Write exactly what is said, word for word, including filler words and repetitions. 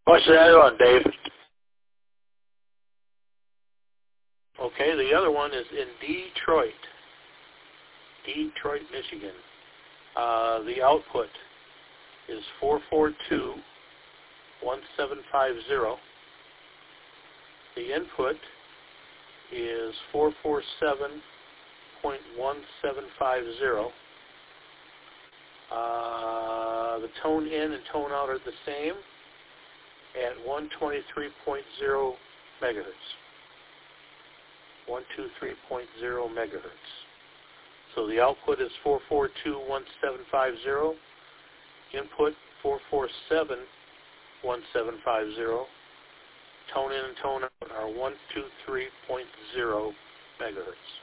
What's the other one, Dave? Okay, the other one is in Detroit, Detroit, Michigan. Uh, the output is four four two one seven five zero. The input is four four seven point one seven five zero. Uh, the tone in and tone out are the same at one twenty-three point zero megahertz. one twenty-three point zero megahertz. So the output is four four two one seven five zero. Input four four seven one seven five zero. Tone in and tone out are one twenty-three point zero megahertz.